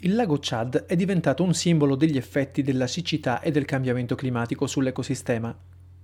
Il lago Chad è diventato un simbolo degli effetti della siccità e del cambiamento climatico sull'ecosistema.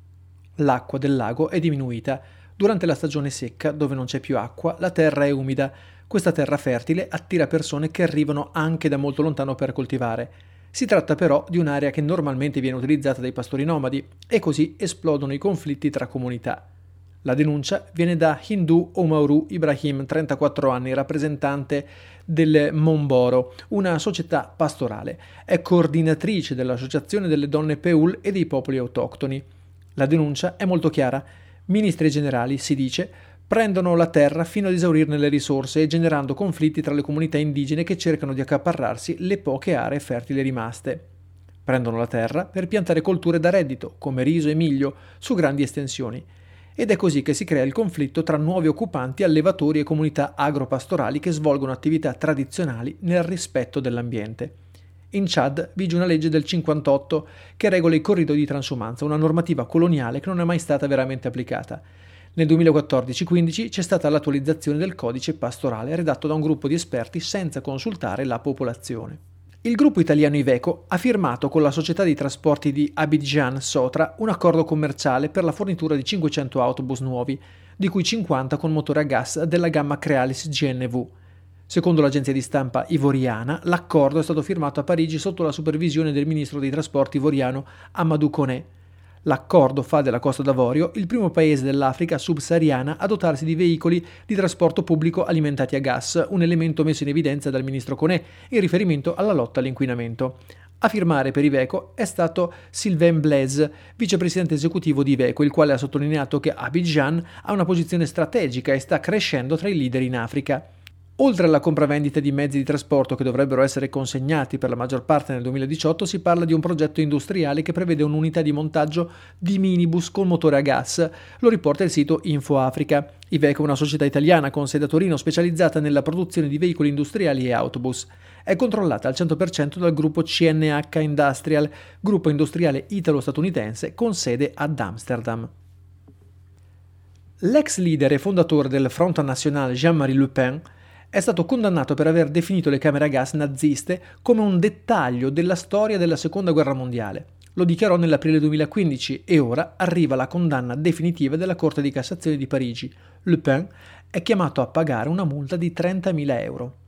L'acqua del lago è diminuita. Durante la stagione secca, dove non c'è più acqua, la terra è umida. Questa terra fertile attira persone che arrivano anche da molto lontano per coltivare. Si tratta però di un'area che normalmente viene utilizzata dai pastori nomadi e così esplodono i conflitti tra comunità. La denuncia viene da Hindu Omaru Ibrahim, 34 anni, rappresentante del Monboro, una società pastorale. È coordinatrice dell'Associazione delle donne Peul e dei popoli autoctoni. La denuncia è molto chiara. Ministri generali, si dice, prendono la terra fino ad esaurirne le risorse e generando conflitti tra le comunità indigene che cercano di accaparrarsi le poche aree fertili rimaste. Prendono la terra per piantare colture da reddito, come riso e miglio, su grandi estensioni. Ed è così che si crea il conflitto tra nuovi occupanti, allevatori e comunità agropastorali che svolgono attività tradizionali nel rispetto dell'ambiente. In Chad vige una legge del 58 che regola i corridoi di transumanza, una normativa coloniale che non è mai stata veramente applicata. Nel 2014-15 c'è stata l'attualizzazione del codice pastorale redatto da un gruppo di esperti senza consultare la popolazione. Il gruppo italiano Iveco ha firmato con la società di trasporti di Abidjan Sotra un accordo commerciale per la fornitura di 500 autobus nuovi, di cui 50 con motore a gas della gamma Crealis GNV. Secondo l'agenzia di stampa ivoriana, l'accordo è stato firmato a Parigi sotto la supervisione del ministro dei trasporti ivoriano Amadou Koné. L'accordo fa della Costa d'Avorio il primo paese dell'Africa subsahariana a dotarsi di veicoli di trasporto pubblico alimentati a gas, un elemento messo in evidenza dal ministro Koné in riferimento alla lotta all'inquinamento. A firmare per Iveco è stato Sylvain Blaise, vicepresidente esecutivo di Iveco, il quale ha sottolineato che Abidjan ha una posizione strategica e sta crescendo tra i leader in Africa. Oltre alla compravendita di mezzi di trasporto che dovrebbero essere consegnati per la maggior parte nel 2018, si parla di un progetto industriale che prevede un'unità di montaggio di minibus con motore a gas. Lo riporta il sito InfoAfrica. Iveco è una società italiana con sede a Torino specializzata nella produzione di veicoli industriali e autobus. È controllata al 100% dal gruppo CNH Industrial, gruppo industriale italo-statunitense con sede ad Amsterdam. L'ex leader e fondatore del Front National Jean-Marie Le Pen è stato condannato per aver definito le camere a gas naziste come un dettaglio della storia della Seconda Guerra Mondiale. Lo dichiarò nell'aprile 2015 e ora arriva la condanna definitiva della Corte di Cassazione di Parigi. Le Pen è chiamato a pagare una multa di 30.000 euro.